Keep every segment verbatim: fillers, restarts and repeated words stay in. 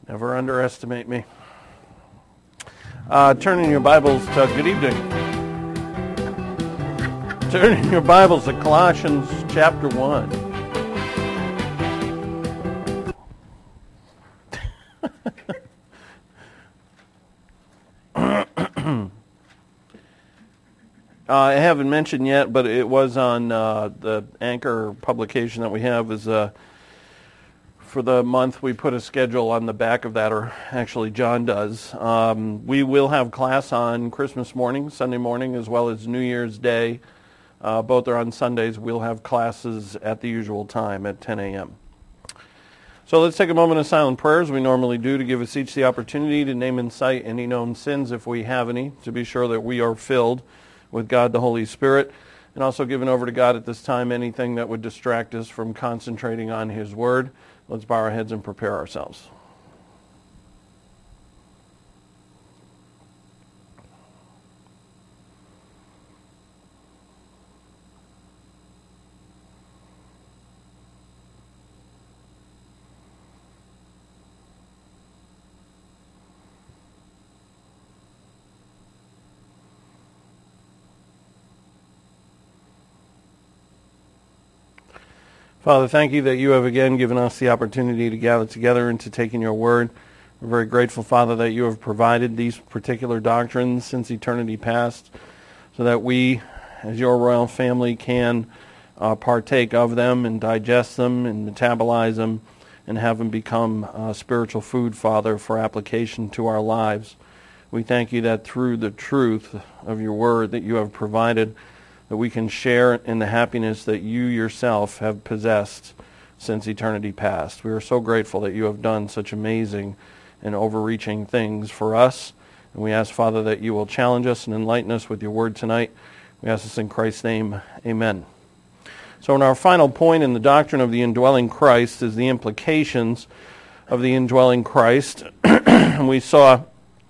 Never underestimate me. Uh, turn in your Bibles to, good evening. Turn in your Bibles to Colossians chapter one. uh, I haven't mentioned yet, but it was on uh, the Anchor publication that we have is uh, for the month. We put a schedule on the back of that, or actually John does. Um, we will have class on Christmas morning, Sunday morning, as well as New Year's Day. Uh, both are on Sundays. We'll have classes at the usual time at ten a.m. So let's take a moment of silent prayer, as we normally do, to give us each the opportunity to name and cite any known sins, if we have any, to be sure that we are filled with God the Holy Spirit, and also giving over to God at this time anything that would distract us from concentrating on His Word. Let's bow our heads and prepare ourselves. Father, thank you that you have again given us the opportunity to gather together and to take in your word. We're very grateful, Father, that you have provided these particular doctrines since eternity past, so that we, as your royal family, can uh, partake of them and digest them and metabolize them and have them become uh, spiritual food, Father, for application to our lives. We thank you that through the truth of your word that you have provided, that we can share in the happiness that you yourself have possessed since eternity past. We are so grateful that you have done such amazing and overreaching things for us. And we ask, Father, that you will challenge us and enlighten us with your word tonight. We ask this in Christ's name. Amen. So in our final point in the doctrine of the indwelling Christ is the implications of the indwelling Christ. We saw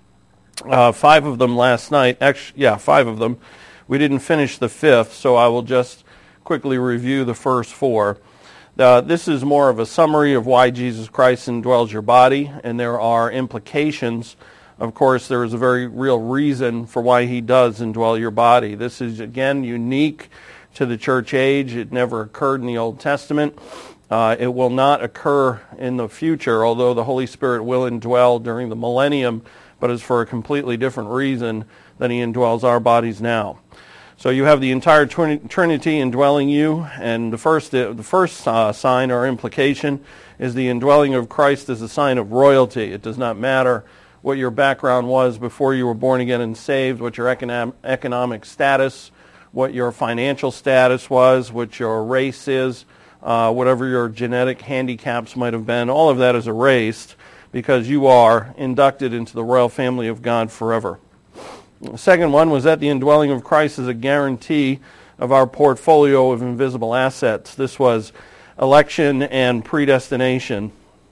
uh, five of them last night. Actually, yeah, five of them. We didn't finish the fifth, so I will just quickly review the first four. Uh, this is more of a summary of why Jesus Christ indwells your body, and there are implications. Of course, there is a very real reason for why he does indwell your body. This is, again, unique to the church age. It never occurred in the Old Testament. Uh, it will not occur in the future, although the Holy Spirit will indwell during the millennium, but it's for a completely different reason than he indwells our bodies now. So you have the entire Trinity indwelling you, and the first the first uh, sign or implication is the indwelling of Christ as a sign of royalty. It does not matter what your background was before you were born again and saved, what your economic, economic status, what your financial status was, what your race is, uh, whatever your genetic handicaps might have been. All of that is erased because you are inducted into the royal family of God forever. The second one was that the indwelling of Christ is a guarantee of our portfolio of invisible assets. This was election and predestination.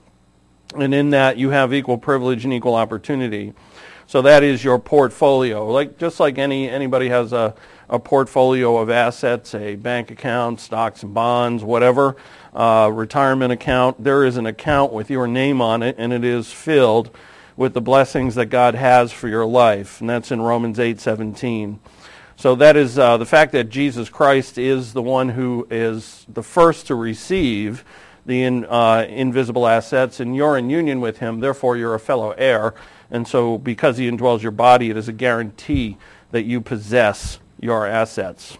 And in that you have equal privilege and equal opportunity. So that is your portfolio. Like just like any anybody has a, a portfolio of assets, a bank account, stocks and bonds, whatever, uh, retirement account, there is an account with your name on it, and it is filled with the blessings that God has for your life, and that's in Romans eight seventeen. So that is uh, the fact that Jesus Christ is the one who is the first to receive the in, uh, invisible assets, and you're in union with him, therefore you're a fellow heir, and so because he indwells your body, it is a guarantee that you possess your assets.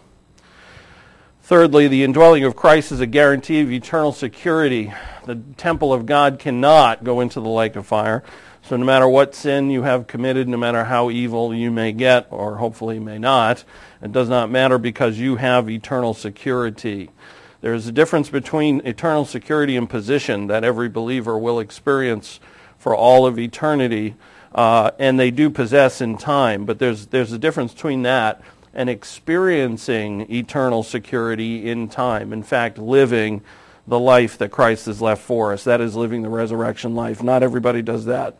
Thirdly, the indwelling of Christ is a guarantee of eternal security. The temple of God cannot go into the lake of fire. So no matter what sin you have committed, no matter how evil you may get, or hopefully may not, it does not matter because you have eternal security. There is a difference between eternal security and position that every believer will experience for all of eternity, uh, and they do possess in time. But there's there's a difference between that and experiencing eternal security in time. In fact, living the life that Christ has left for us. That is living the resurrection life. Not everybody does that.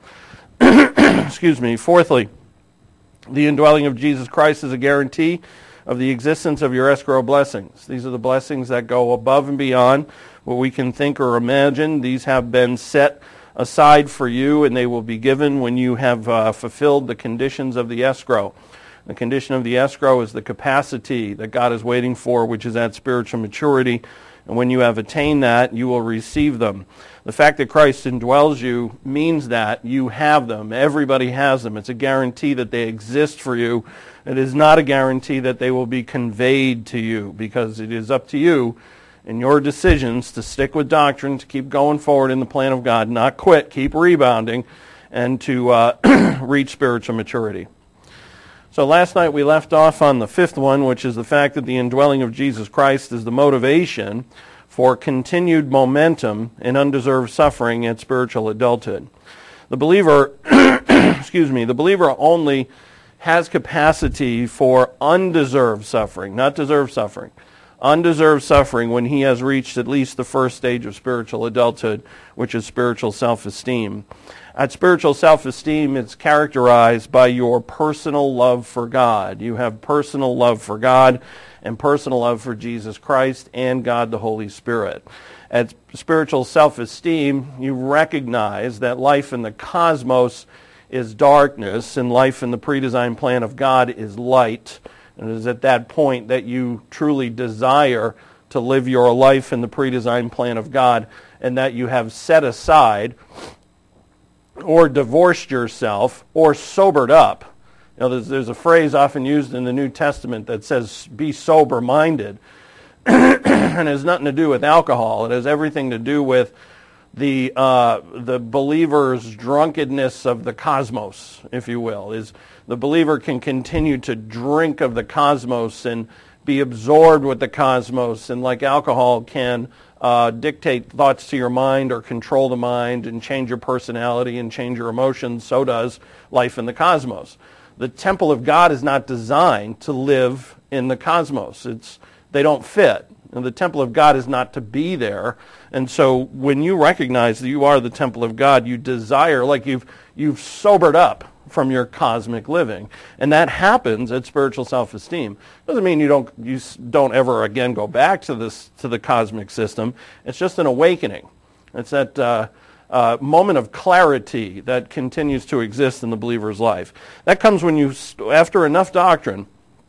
Excuse me. Fourthly, the indwelling of Jesus Christ is a guarantee of the existence of your escrow blessings. These are the blessings that go above and beyond what we can think or imagine. These have been set aside for you, and they will be given when you have uh, fulfilled the conditions of the escrow. The condition of the escrow is the capacity that God is waiting for, which is at spiritual maturity. And when you have attained that, you will receive them. The fact that Christ indwells you means that you have them. Everybody has them. It's a guarantee that they exist for you. It is not a guarantee that they will be conveyed to you, because it is up to you in your decisions to stick with doctrine, to keep going forward in the plan of God, not quit, keep rebounding, and to uh, reach spiritual maturity. So last night we left off on the fifth one, which is the fact that the indwelling of Jesus Christ is the motivation for continued momentum in undeserved suffering at spiritual adulthood. The believer, excuse me, the believer only has capacity for undeserved suffering, not deserved suffering. Undeserved suffering when he has reached at least the first stage of spiritual adulthood, which is spiritual self-esteem. At spiritual self-esteem, it's characterized by your personal love for God. You have personal love for God and personal love for Jesus Christ and God the Holy Spirit. At spiritual self-esteem, you recognize that life in the cosmos is darkness and life in the pre-designed plan of God is light. And it is at that point that you truly desire to live your life in the pre-designed plan of God, and that you have set aside or divorced yourself or sobered up. You know, there's, there's a phrase often used in the New Testament that says, be sober-minded. And it has nothing to do with alcohol. It has everything to do with the uh, the believer's drunkenness of the cosmos, if you will. Is the believer can continue to drink of the cosmos and be absorbed with the cosmos, and like alcohol can uh, dictate thoughts to your mind or control the mind and change your personality and change your emotions, so does life in the cosmos. The temple of God is not designed to live in the cosmos. It's they don't fit. And the temple of God is not to be there. And so when you recognize that you are the temple of God, you desire, like you've you've sobered up from your cosmic living. And that happens at spiritual self-esteem. Doesn't mean you don't you don't ever again go back to this to the cosmic system. It's just an awakening. It's that uh, uh, moment of clarity that continues to exist in the believer's life. That comes when you, after enough doctrine,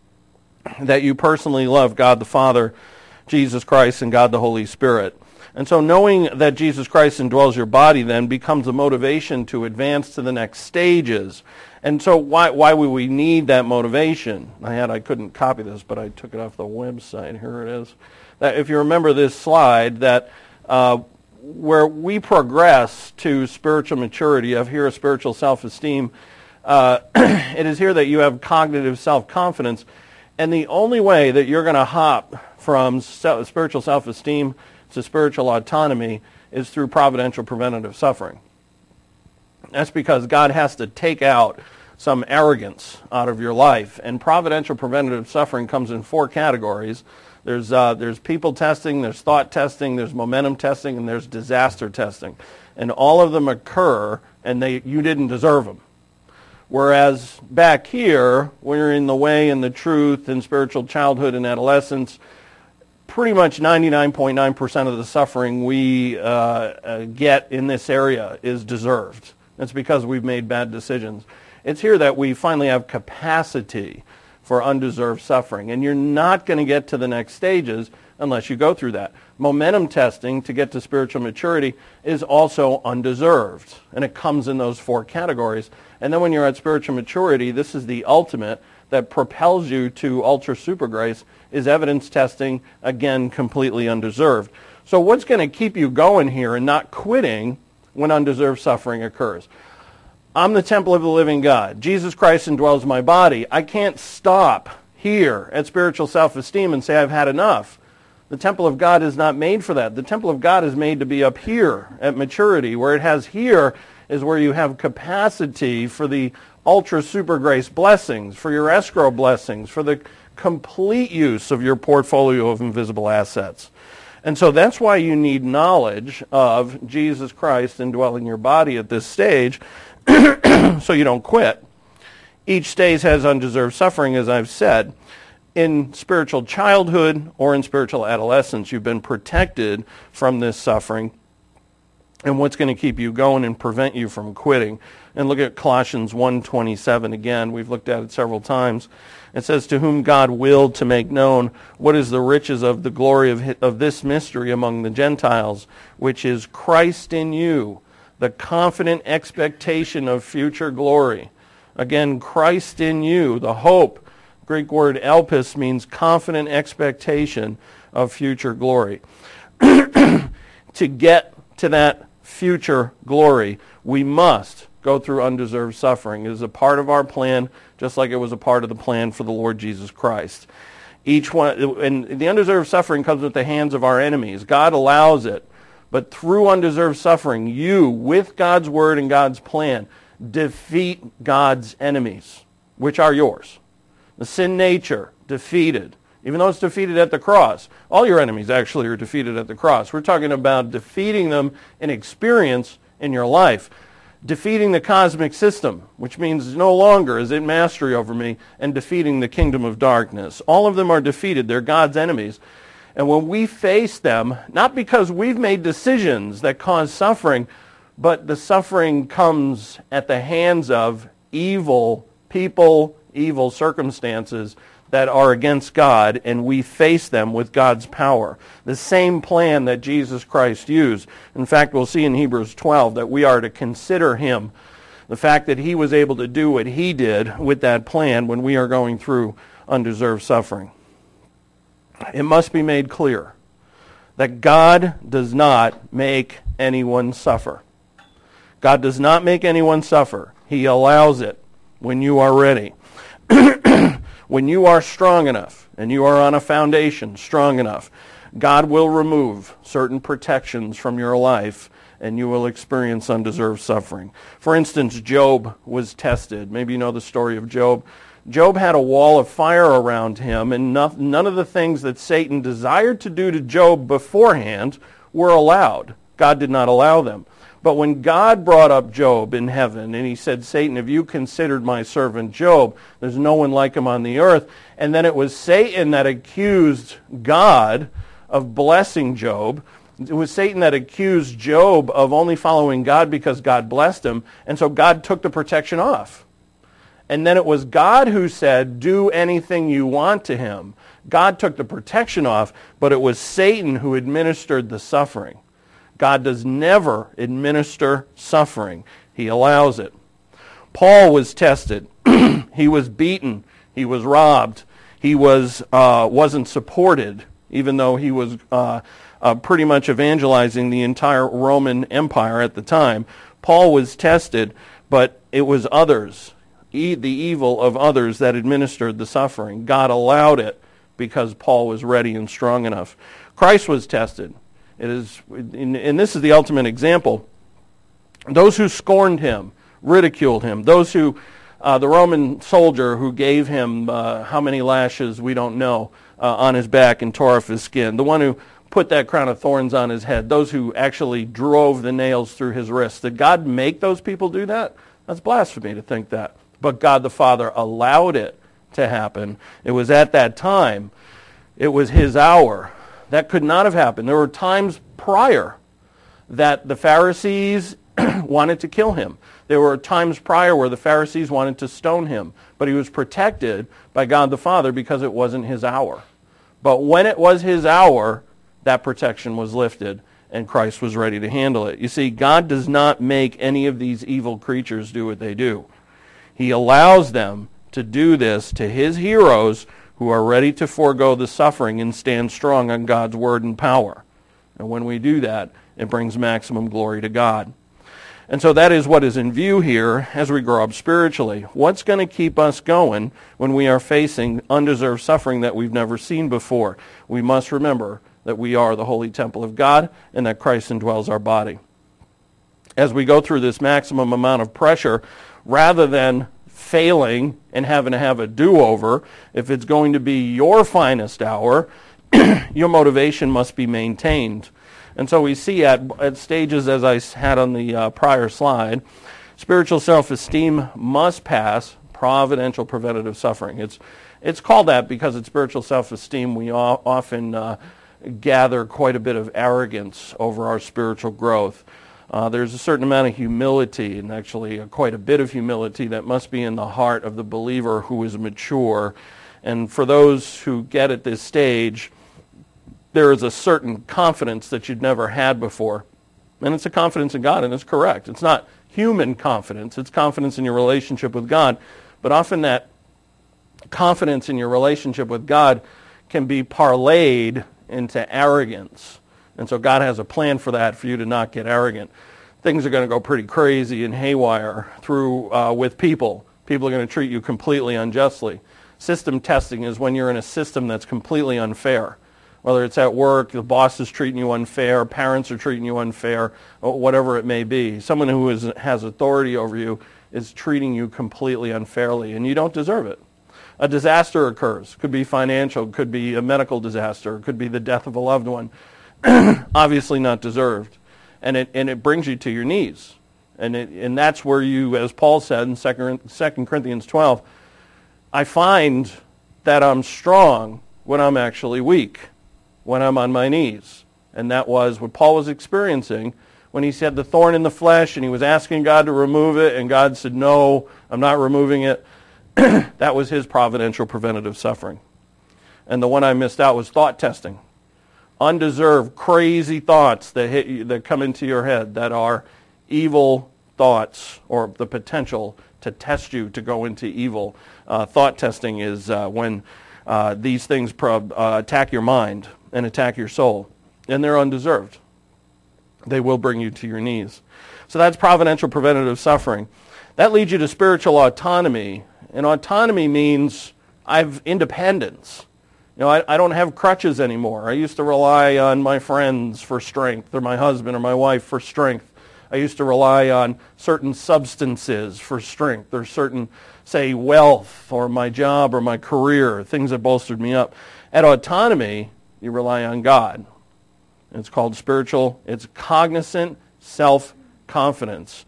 that you personally love God the Father, Jesus Christ, and God the Holy Spirit. And so knowing that Jesus Christ indwells your body then becomes a motivation to advance to the next stages. And so why why would we need that motivation? I had I couldn't copy this, but I took it off the website. Here it is. That if you remember this slide, that uh, where we progress to spiritual maturity, of here a spiritual self-esteem, uh, it is here that you have cognitive self-confidence. And the only way that you're going to hop from spiritual self-esteem to spiritual autonomy is through providential preventative suffering. That's because God has to take out some arrogance out of your life. And providential preventative suffering comes in four categories. There's uh, there's people testing, there's thought testing, there's momentum testing, and there's disaster testing. And all of them occur, and they you didn't deserve them. Whereas back here, when you're in the way and the truth in spiritual childhood and adolescence, pretty much ninety-nine point nine percent of the suffering we uh, uh, get in this area is deserved. It's because we've made bad decisions. It's here that we finally have capacity for undeserved suffering. And you're not going to get to the next stages unless you go through that. Momentum testing to get to spiritual maturity is also undeserved. And it comes in those four categories. And then when you're at spiritual maturity, this is the ultimate that propels you to ultra super grace, is evidence testing, again, completely undeserved. So what's going to keep you going here and not quitting when undeserved suffering occurs? I'm the temple of the living God. Jesus Christ indwells my body. I can't stop here at spiritual self-esteem and say I've had enough. The temple of God is not made for that. The temple of God is made to be up here at maturity. Where it has here is where you have capacity for the ultra super grace blessings, for your escrow blessings, for the complete use of your portfolio of invisible assets. And so that's why you need knowledge of Jesus Christ indwelling your body at this stage, so you don't quit. Each stage has undeserved suffering, as I've said. In spiritual childhood or in spiritual adolescence, you've been protected from this suffering and what's going to keep you going and prevent you from quitting. And look at Colossians one twenty-seven again. We've looked at it several times. It says, to whom God willed to make known what is the riches of the glory of, his, of this mystery among the Gentiles, which is Christ in you, the confident expectation of future glory. Again, Christ in you, the hope. Greek word elpis means confident expectation of future glory. To get to that future glory, we must go through undeserved suffering. It is a part of our plan, just like it was a part of the plan for the Lord Jesus Christ. Each one, and the undeserved suffering comes with the hands of our enemies. God allows it. But through undeserved suffering, you, with God's word and God's plan, defeat God's enemies, which are yours. The sin nature, defeated. Even though it's defeated at the cross. All your enemies actually are defeated at the cross. We're talking about defeating them in experience in your life. Defeating the cosmic system, which means no longer is it mastery over me, and defeating the kingdom of darkness. All of them are defeated. They're God's enemies. And when we face them, not because we've made decisions that cause suffering, but the suffering comes at the hands of evil people, evil circumstances that are against God, and we face them with God's power. The same plan that Jesus Christ used. In fact, we'll see in Hebrews twelve that we are to consider him. The fact that he was able to do what he did with that plan when we are going through undeserved suffering. It must be made clear that God does not make anyone suffer. God does not make anyone suffer. He allows it when you are ready. When you are strong enough and you are on a foundation strong enough, God will remove certain protections from your life and you will experience undeserved suffering. For instance, Job was tested. Maybe you know the story of Job. Job had a wall of fire around him, and none of the things that Satan desired to do to Job beforehand were allowed. God did not allow them. But when God brought up Job in heaven, and he said, Satan, have you considered my servant Job? There's no one like him on the earth. And then it was Satan that accused God of blessing Job. It was Satan that accused Job of only following God because God blessed him. And so God took the protection off. And then it was God who said, do anything you want to him. God took the protection off, but it was Satan who administered the suffering. God does never administer suffering. He allows it. Paul was tested. He was beaten. He was robbed. He was, uh, wasn't supported, even though he was uh, uh, pretty much evangelizing the entire Roman Empire at the time. Paul was tested, but it was others, e- the evil of others that administered the suffering. God allowed it because Paul was ready and strong enough. Christ was tested. It is, and this is the ultimate example. Those who scorned him, ridiculed him, those who, uh, the Roman soldier who gave him uh, how many lashes, we don't know, uh, on his back and tore off his skin, the one who put that crown of thorns on his head, those who actually drove the nails through his wrists. Did God make those people do that? That's blasphemy to think that. But God the Father allowed it to happen. It was at that time. It was his hour. That could not have happened. There were times prior that the Pharisees wanted to kill him. There were times prior where the Pharisees wanted to stone him. But he was protected by God the Father because it wasn't his hour. But when it was his hour, that protection was lifted and Christ was ready to handle it. You see, God does not make any of these evil creatures do what they do. He allows them to do this to his heroes who are ready to forego the suffering and stand strong on God's word and power. And when we do that, it brings maximum glory to God. And so that is what is in view here as we grow up spiritually. What's going to keep us going when we are facing undeserved suffering that we've never seen before? We must remember that we are the holy temple of God and that Christ indwells our body. As we go through this maximum amount of pressure, rather than failing and having to have a do-over, if it's going to be your finest hour, your motivation must be maintained. And so we see at, at stages, as I had on the uh, prior slide, spiritual self-esteem must pass providential preventative suffering. It's it's called that because at spiritual self-esteem we o- often uh, gather quite a bit of arrogance over our spiritual growth. Uh, there's a certain amount of humility, and actually uh, quite a bit of humility, that must be in the heart of the believer who is mature. And for those who get at this stage, there is a certain confidence that you'd never had before. And it's a confidence in God, and it's correct. It's not human confidence. It's confidence in your relationship with God. But often that confidence in your relationship with God can be parlayed into arrogance. And so God has a plan for that, for you to not get arrogant. Things are going to go pretty crazy and haywire through uh, with people. People are going to treat you completely unjustly. System testing is when you're in a system that's completely unfair. Whether it's at work, the boss is treating you unfair, parents are treating you unfair, or whatever it may be. Someone who is, has authority over you is treating you completely unfairly, and you don't deserve it. A disaster occurs. Could be financial, could be a medical disaster, could be the death of a loved one. Obviously not deserved. And it, and it brings you to your knees. And, it, and that's where you, as Paul said in Second Corinthians twelve, I find that I'm strong when I'm actually weak, when I'm on my knees. And that was what Paul was experiencing when he said the thorn in the flesh, and he was asking God to remove it, and God said, no, I'm not removing it. That was his providential preventative suffering. And the one I missed out was thought testing. Undeserved, crazy thoughts that hit you, that come into your head, that are evil thoughts, or the potential to test you to go into evil. Uh, thought testing is uh, when uh, these things prob- uh, attack your mind and attack your soul, and they're undeserved. They will bring you to your knees. So that's providential preventative suffering. That leads you to spiritual autonomy, and autonomy means I've independence. You know, I, I don't have crutches anymore. I used to rely on my friends for strength, or my husband or my wife for strength. I used to rely on certain substances for strength, or certain, say, wealth, or my job, or my career, things that bolstered me up. At autonomy, you rely on God. It's called spiritual, it's cognizant self-confidence.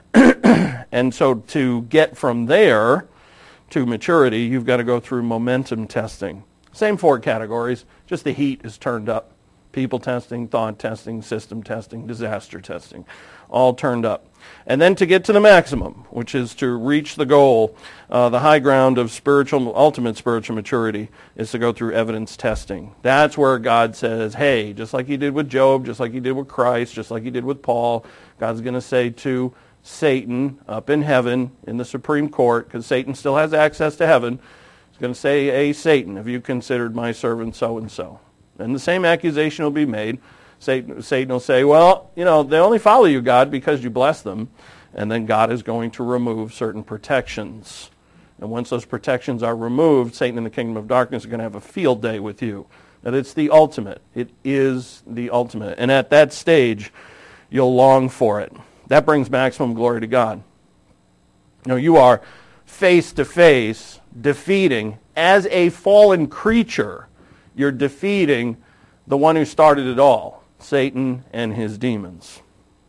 And so to get from there to maturity, you've got to go through momentum testing. Same four categories, just the heat is turned up. People testing, thought testing, system testing, disaster testing, all turned up. And then to get to the maximum, which is to reach the goal, uh, the high ground of spiritual, ultimate spiritual maturity, is to go through evidence testing. That's where God says, hey, just like he did with Job, just like he did with Christ, just like he did with Paul, God's going to say to Satan up in heaven in the Supreme Court, because Satan still has access to heaven, he's going to say, hey, Satan, have you considered my servant so-and-so? And the same accusation will be made. Satan, Satan will say, well, you know, they only follow you, God, because you bless them. And then God is going to remove certain protections. And once those protections are removed, Satan and the kingdom of darkness are going to have a field day with you. That it's the ultimate. It is the ultimate. And at that stage, you'll long for it. That brings maximum glory to God. You know, you are face to face defeating, as a fallen creature, you're defeating the one who started it all, Satan and his demons.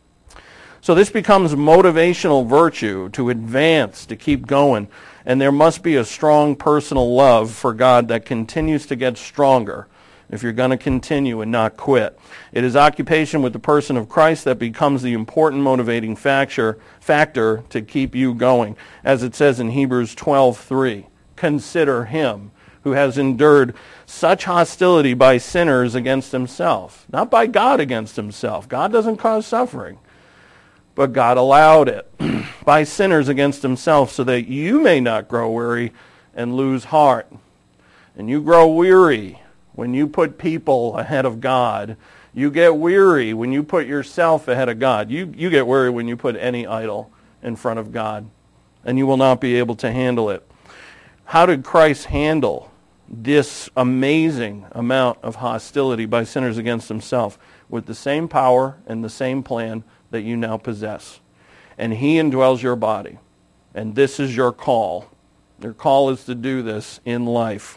So this becomes motivational virtue to advance, to keep going. And there must be a strong personal love for God that continues to get stronger if you're going to continue and not quit. It is occupation with the person of Christ that becomes the important motivating factor, factor to keep you going. As it says in Hebrews twelve three, consider him who has endured such hostility by sinners against himself. Not by God against himself. God doesn't cause suffering. But God allowed it. By sinners against himself, so that you may not grow weary and lose heart. And you grow weary when you put people ahead of God. You get weary when you put yourself ahead of God. You, you get weary when you put any idol in front of God. And you will not be able to handle it. How did Christ handle this amazing amount of hostility by sinners against himself? With the same power and the same plan that you now possess. And he indwells your body. And this is your call. Your call is to do this in life.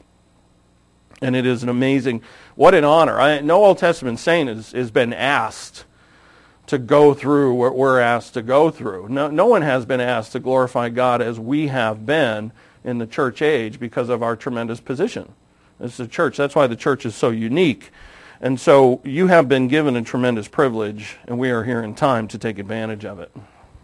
And it is an amazing, what an honor. I, no Old Testament saint has, has been asked to go through what we're asked to go through. No, no one has been asked to glorify God as we have been in the church age because of our tremendous position. This is a church. That's why the church is so unique. And so you have been given a tremendous privilege, and we are here in time to take advantage of it.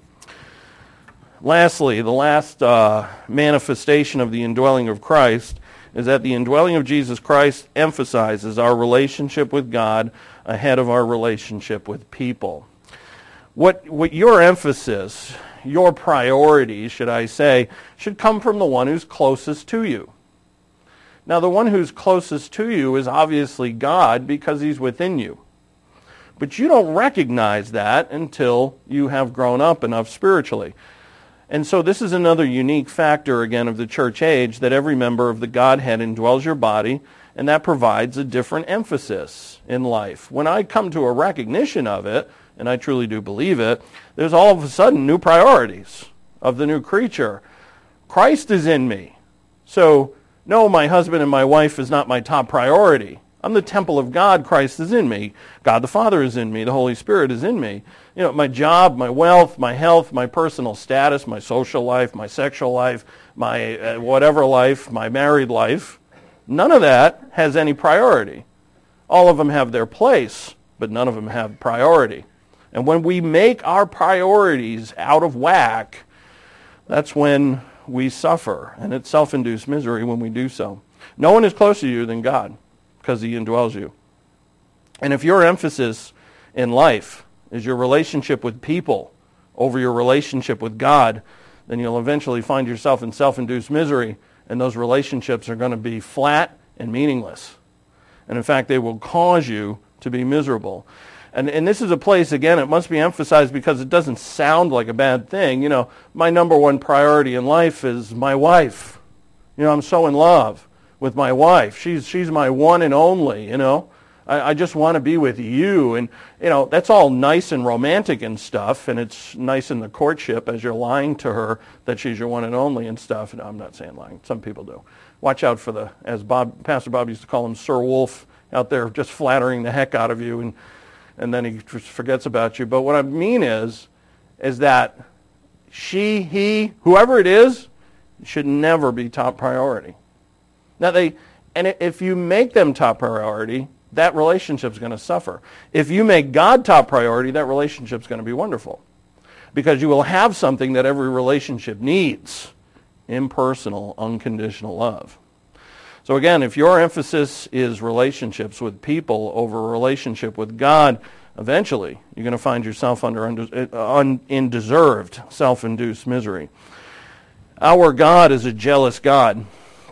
Lastly, the last uh, manifestation of the indwelling of Christ is that the indwelling of Jesus Christ emphasizes our relationship with God ahead of our relationship with people. What, what your emphasis, your priorities, should I say, should come from the one who's closest to you. Now, the one who's closest to you is obviously God because he's within you. But you don't recognize that until you have grown up enough spiritually. And so this is another unique factor, again, of the church age, that every member of the Godhead indwells your body, and that provides a different emphasis in life. When I come to a recognition of it, and I truly do believe it, there's all of a sudden new priorities of the new creature. Christ is in me. So, no, my husband and my wife is not my top priority. I'm the temple of God. Christ is in me. God the Father is in me. The Holy Spirit is in me. You know, my job, my wealth, my health, my personal status, my social life, my sexual life, my uh, whatever life, my married life, none of that has any priority. All of them have their place, but none of them have priority. And when we make our priorities out of whack, that's when we suffer. And it's self-induced misery when we do so. No one is closer to you than God, because he indwells you. And if your emphasis in life is your relationship with people over your relationship with God, then you'll eventually find yourself in self-induced misery, and those relationships are going to be flat and meaningless. And in fact, they will cause you to be miserable. And, and this is a place, again, it must be emphasized because it doesn't sound like a bad thing. You know, my number one priority in life is my wife. You know, I'm so in love with my wife. She's she's my one and only, you know. I, I just want to be with you. And, you know, that's all nice and romantic and stuff, and it's nice in the courtship as you're lying to her that she's your one and only and stuff. No, I'm not saying lying. Some people do. Watch out for the, as Bob, Pastor Bob used to call him, Sir Wolf, out there just flattering the heck out of you, and, and then he just forgets about you. But what I mean is, is that she, he, whoever it is, should never be top priority. Now, they, and if you make them top priority, that relationship's going to suffer. If you make God top priority, that relationship's going to be wonderful. Because you will have something that every relationship needs: impersonal, unconditional love. So again, if your emphasis is relationships with people over a relationship with God, eventually you're going to find yourself under undeserved, self-induced misery. Our God is a jealous God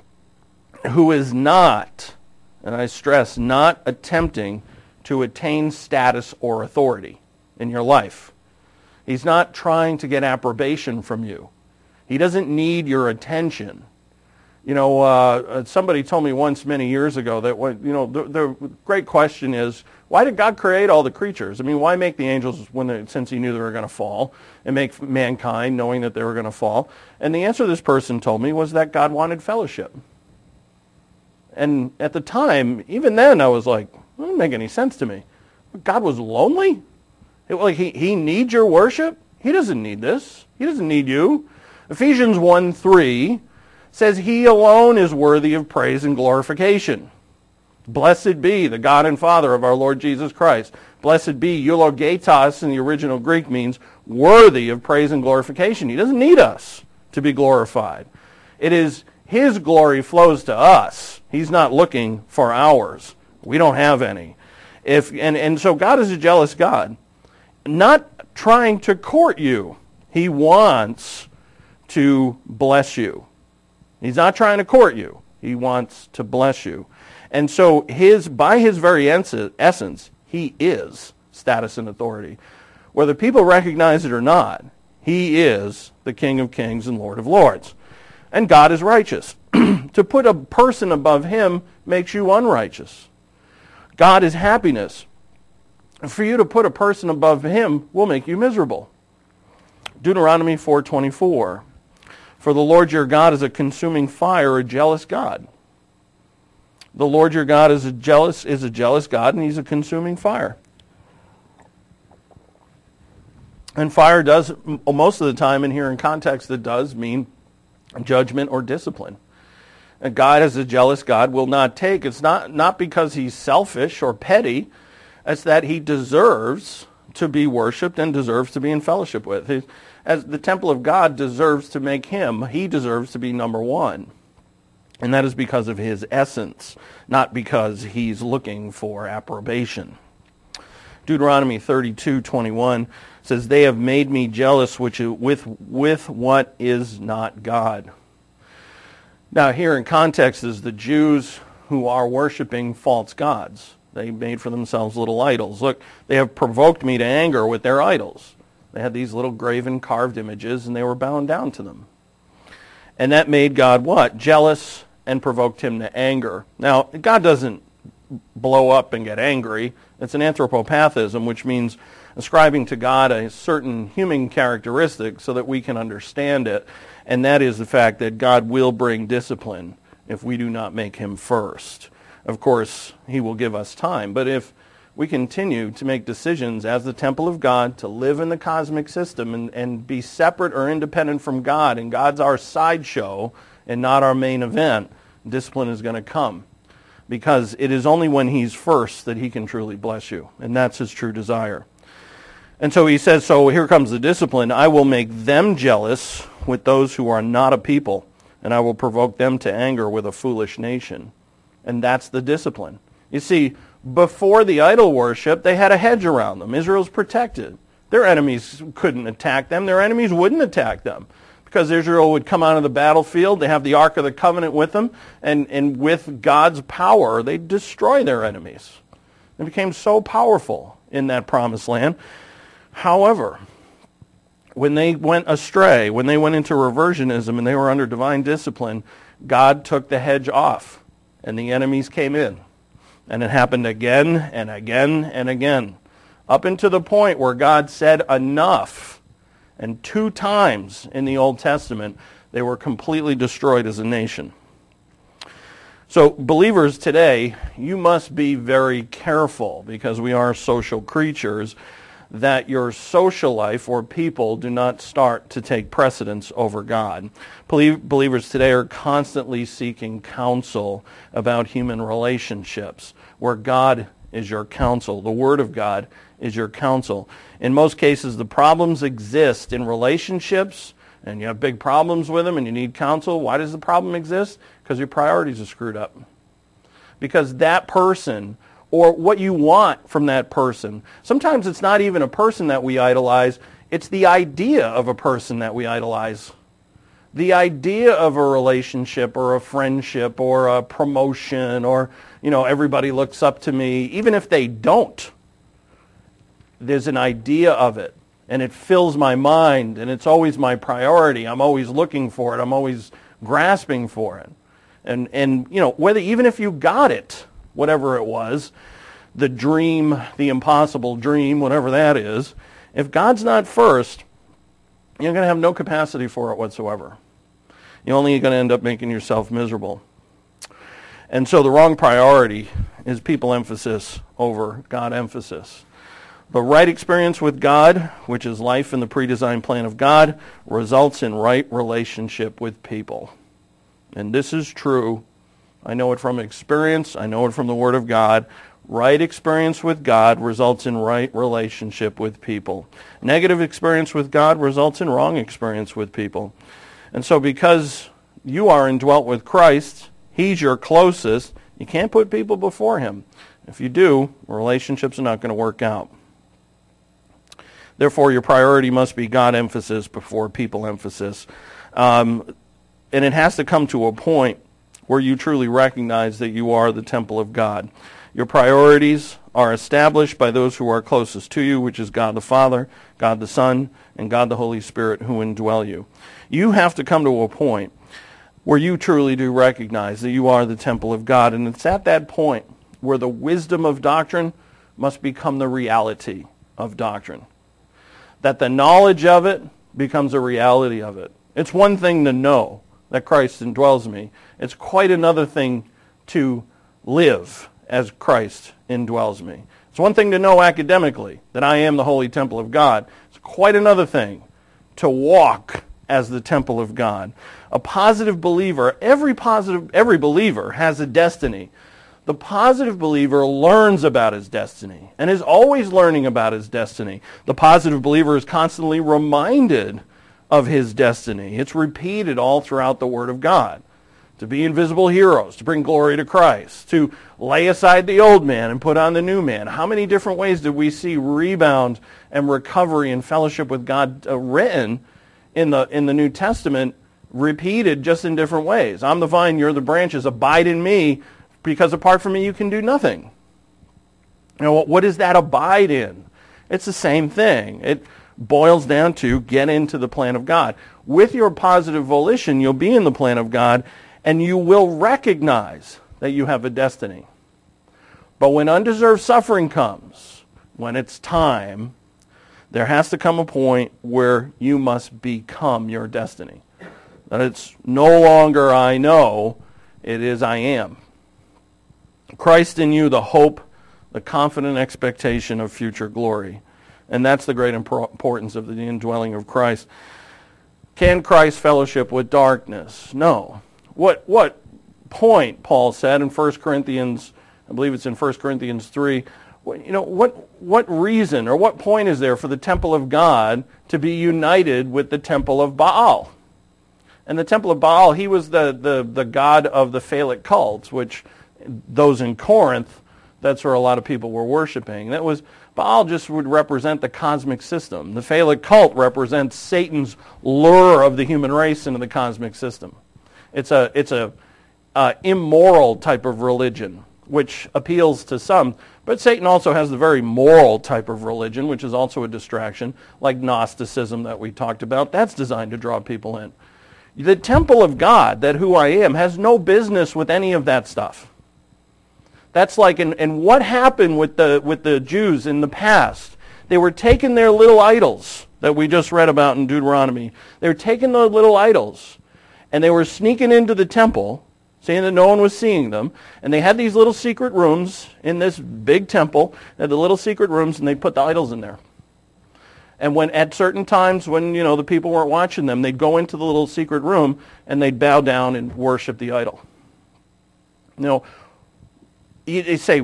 who is not, and I stress, not attempting to attain status or authority in your life. He's not trying to get approbation from you. He doesn't need your attention. You know, uh, somebody told me once many years ago that, what, you know, the, the great question is, why did God create all the creatures? I mean, why make the angels when they, since he knew they were going to fall, and make mankind knowing that they were going to fall? And the answer this person told me was that God wanted fellowship. And at the time, even then, I was like, it doesn't make any sense to me. God was lonely? It, like he, he needs your worship? He doesn't need this. He doesn't need you. Ephesians one three says he alone is worthy of praise and glorification. Blessed be the God and Father of our Lord Jesus Christ. Blessed be, eulogetos in the original Greek means worthy of praise and glorification. He doesn't need us to be glorified. It is his glory flows to us. He's not looking for ours. We don't have any. If and, and so God is a jealous God, not trying to court you. He wants to bless you. He's not trying to court you. He wants to bless you. And so his by his very essence, he is status and authority. Whether people recognize it or not, he is the King of Kings and Lord of Lords. And God is righteous. To put a person above him makes you unrighteous. God is happiness. For you to put a person above him will make you miserable. Deuteronomy four twenty-four. For the Lord your God is a consuming fire, a jealous God. The Lord your God is a jealous is a jealous God, and he's a consuming fire. And fire does, most of the time in here in context, it does mean judgment or discipline. And God, as a jealous God, will not take. It's not, not because he's selfish or petty. It's that he deserves to be worshipped and deserves to be in fellowship with. He, as the temple of God deserves to make him, he deserves to be number one. And that is because of his essence, not because he's looking for approbation. Deuteronomy thirty-two twenty-one says, "They have made me jealous which with, with what is not God." Now here in context is the Jews who are worshiping false gods. They made for themselves little idols. Look, they have provoked me to anger with their idols. They had these little graven, carved images, and they were bound down to them. And that made God what? Jealous, and provoked him to anger. Now, God doesn't blow up and get angry. It's an anthropopathism, which means ascribing to God a certain human characteristic so that we can understand it. And that is the fact that God will bring discipline if we do not make him first. Of course, he will give us time. But if we continue to make decisions as the temple of God, to live in the cosmic system and, and be separate or independent from God, and God's our sideshow and not our main event, discipline is going to come. Because it is only when he's first that he can truly bless you. And that's his true desire. And so he says, so here comes the discipline. "I will make them jealous with those who are not a people, and I will provoke them to anger with a foolish nation." And that's the discipline. You see, before the idol worship, they had a hedge around them. Israel's protected. Their enemies couldn't attack them. Their enemies wouldn't attack them. Because Israel would come out of the battlefield, they have the Ark of the Covenant with them, and, and with God's power, they'd destroy their enemies. They became so powerful in that promised land. However, when they went astray, when they went into reversionism and they were under divine discipline, God took the hedge off, and the enemies came in. And it happened again and again and again, up into the point where God said enough. And two times in the Old Testament, they were completely destroyed as a nation. So believers today, you must be very careful, because we are social creatures, that your social life or people do not start to take precedence over God. Believers today are constantly seeking counsel about human relationships, where God is your counsel. The Word of God is your counsel. In most cases, the problems exist in relationships, and you have big problems with them, and you need counsel. Why does the problem exist? Because your priorities are screwed up. Because that person, or what you want from that person, sometimes it's not even a person that we idolize, it's the idea of a person that we idolize. The idea of a relationship or a friendship or a promotion, or, you know, everybody looks up to me, even if they don't. There's an idea of it, and it fills my mind, and it's always my priority. I'm always looking for it. I'm always grasping for it. And, and you know, whether even if you got it, whatever it was, the dream, the impossible dream, whatever that is, if God's not first, you're going to have no capacity for it whatsoever. You're only going to end up making yourself miserable. And so the wrong priority is people emphasis over God emphasis. The right experience with God, which is life in the pre-designed plan of God, results in right relationship with people. And this is true. I know it from experience. I know it from the Word of God. Right experience with God results in right relationship with people. Negative experience with God results in wrong experience with people. And so because you are indwelt with Christ, He's your closest, you can't put people before Him. If you do, relationships are not going to work out. Therefore, your priority must be God emphasis before people emphasis. Um, and it has to come to a point where you truly recognize that you are the temple of God. Your priorities are established by those who are closest to you, which is God the Father, God the Son, and God the Holy Spirit who indwell you. You have to come to a point where you truly do recognize that you are the temple of God. And it's at that point where the wisdom of doctrine must become the reality of doctrine. That the knowledge of it becomes a reality of it. It's one thing to know that Christ indwells me. It's quite another thing to live as Christ indwells me. It's one thing to know academically that I am the holy temple of God. It's quite another thing to walk as the temple of God. A positive believer, every positive, every believer has a destiny. The positive believer learns about his destiny and is always learning about his destiny. The positive believer is constantly reminded of his destiny. It's repeated all throughout the Word of God. To be invisible heroes, to bring glory to Christ, to lay aside the old man and put on the new man. How many different ways did we see rebound and recovery and fellowship with God uh, written in the in the New Testament, repeated just in different ways? I'm the vine, you're the branches. Abide in me, because apart from me you can do nothing. You know, what does that abide in? It's the same thing. It boils down to get into the plan of God. With your positive volition, you'll be in the plan of God, and you will recognize that you have a destiny. But when undeserved suffering comes, when it's time, there has to come a point where you must become your destiny. That it's no longer I know, it is I am. Christ in you, the hope, the confident expectation of future glory. And that's the great importance of the indwelling of Christ. Can Christ fellowship with darkness? No. What what point, Paul said in First Corinthians, I believe it's in First Corinthians three, you know, what what reason or what point is there for the temple of God to be united with the temple of Baal? And the temple of Baal, he was the, the, the god of the Phallic cults, which those in Corinth, that's where a lot of people were worshiping. That was, Baal just would represent the cosmic system. The Phallic cult represents Satan's lure of the human race into the cosmic system. It's a it's a uh, immoral type of religion, which appeals to some. But Satan also has the very moral type of religion, which is also a distraction, like Gnosticism that we talked about. That's designed to draw people in. The temple of God, that who I am, has no business with any of that stuff. That's like, and, and what happened with the with the Jews in the past? They were taking their little idols that we just read about in Deuteronomy. They were taking those little idols, and they were sneaking into the temple, saying that no one was seeing them. And they had these little secret rooms in this big temple. They had the little secret rooms, and they put the idols in there. And when at certain times when, you know, the people weren't watching them, they'd go into the little secret room, and they'd bow down and worship the idol. You know, you say,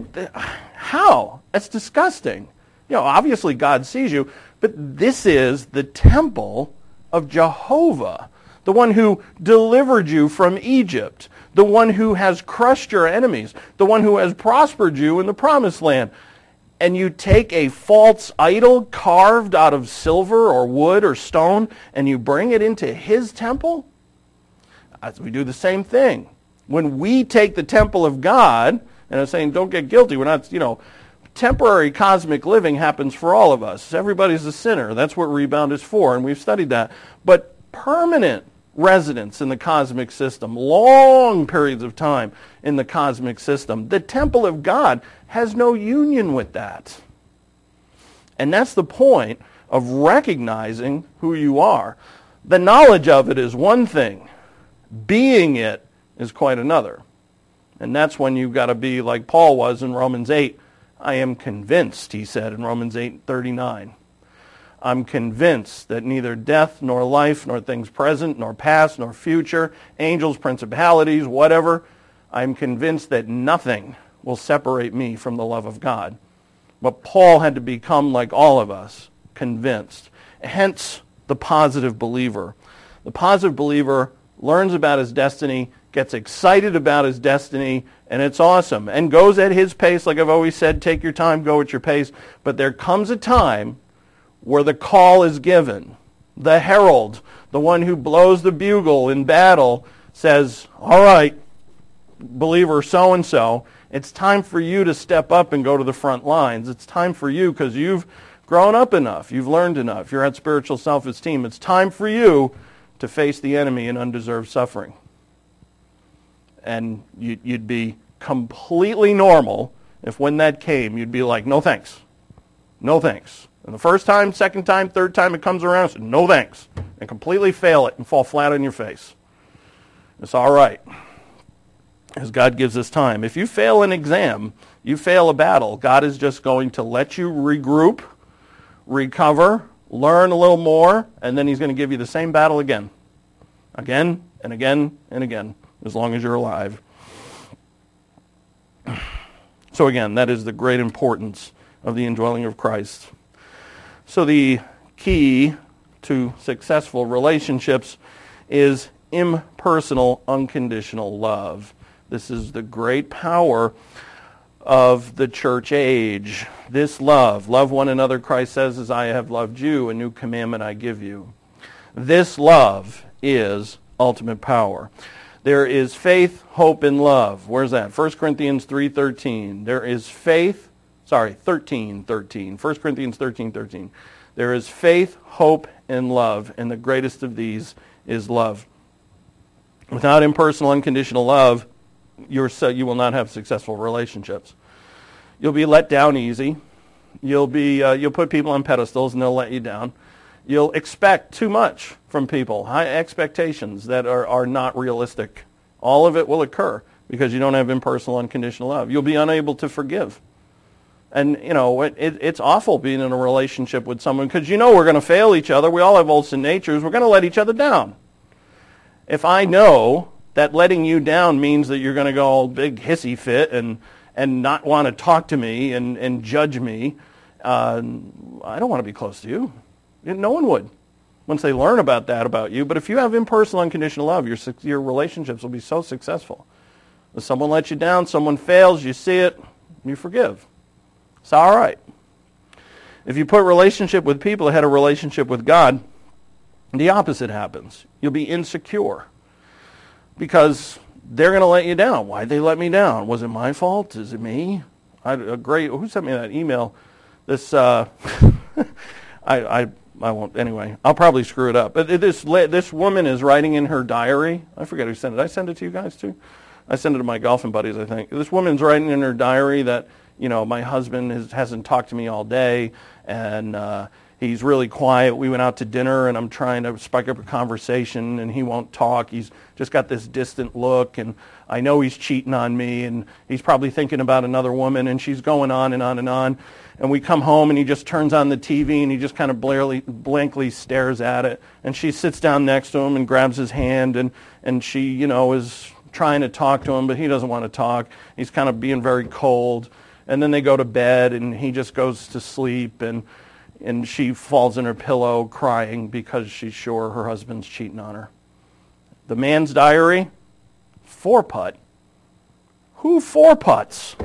how? That's disgusting. You know, obviously God sees you, but this is the temple of Jehovah, the one who delivered you from Egypt, the one who has crushed your enemies, the one who has prospered you in the promised land. And you take a false idol carved out of silver or wood or stone, and you bring it into his temple? As we do the same thing. When we take the temple of God, and I'm saying don't get guilty, we're not, you know, temporary cosmic living happens for all of us. Everybody's a sinner. That's what rebound is for, and we've studied that. But permanent residence in the cosmic system, long periods of time in the cosmic system, the temple of God has no union with that. And that's the point of recognizing who you are. The knowledge of it is one thing. Being it is quite another. And that's when you've got to be like Paul was in Romans eight. I am convinced, he said in Romans eight thirty-nine. I'm convinced that neither death nor life, nor things present, nor past, nor future, angels, principalities, whatever, I'm convinced that nothing will separate me from the love of God. But Paul had to become, like all of us, convinced. Hence, the positive believer. The positive believer learns about his destiny, gets excited about his destiny, and it's awesome, and goes at his pace. Like I've always said, take your time, go at your pace. But there comes a time where the call is given. The herald, the one who blows the bugle in battle, says, all right, believer so-and-so, it's time for you to step up and go to the front lines. It's time for you, because you've grown up enough, you've learned enough, you're at spiritual self-esteem. It's time for you to face the enemy in undeserved suffering. And you'd be completely normal if when that came, you'd be like, no thanks, no thanks. And the first time, second time, third time it comes around, say, no thanks, and completely fail it and fall flat on your face. It's all right, as God gives us time. If you fail an exam, you fail a battle, God is just going to let you regroup, recover, learn a little more, and then he's going to give you the same battle again. again and again and again, as long as you're alive. So again, that is the great importance of the indwelling of Christ. So the key to successful relationships is impersonal, unconditional love. This is the great power of the church age. This love, love one another, Christ says, as I have loved you, a new commandment I give you. This love is ultimate power. There is faith, hope, and love. Where's that? First Corinthians three thirteen. There is faith, sorry, thirteen thirteen. First Corinthians thirteen thirteen. There is faith, hope, and love, and the greatest of these is love. Without impersonal, unconditional love, you're so, you will not have successful relationships. You'll be let down easy. You'll be uh, you'll put people on pedestals and they'll let you down. You'll expect too much from people, high expectations that are, are not realistic. All of it will occur because you don't have impersonal, unconditional love. You'll be unable to forgive. And, you know, it, it, it's awful being in a relationship with someone because you know we're going to fail each other. We all have old sin natures. We're going to let each other down. If I know that letting you down means that you're going to go all big hissy fit and, and not want to talk to me and, and judge me, uh, I don't want to be close to you. No one would once they learn about that about you. But if you have impersonal, unconditional love, your your relationships will be so successful. If someone lets you down, someone fails, you see it, you forgive. It's all right. If you put relationship with people ahead of relationship with God, the opposite happens. You'll be insecure because they're going to let you down. Why'd they let me down? Was it my fault? Is it me? I, a great. Who sent me that email? This. Uh, I. I I won't, anyway, I'll probably screw it up. But this this woman is writing in her diary. I forget who sent it. I send it to you guys too? I send it to my golfing buddies, I think. This woman's writing in her diary that, you know, my husband has, hasn't talked to me all day, and uh, he's really quiet. We went out to dinner, and I'm trying to spike up a conversation, and he won't talk. He's just got this distant look, and I know he's cheating on me, and he's probably thinking about another woman, and she's going on and on and on. And we come home, and he just turns on the T V, and he just kind of blankly, blankly stares at it. And she sits down next to him and grabs his hand, and, and she, you know, is trying to talk to him, but he doesn't want to talk. He's kind of being very cold. And then they go to bed, and he just goes to sleep, and and she falls in her pillow crying because she's sure her husband's cheating on her. The man's diary, four-putt. Who four-putts?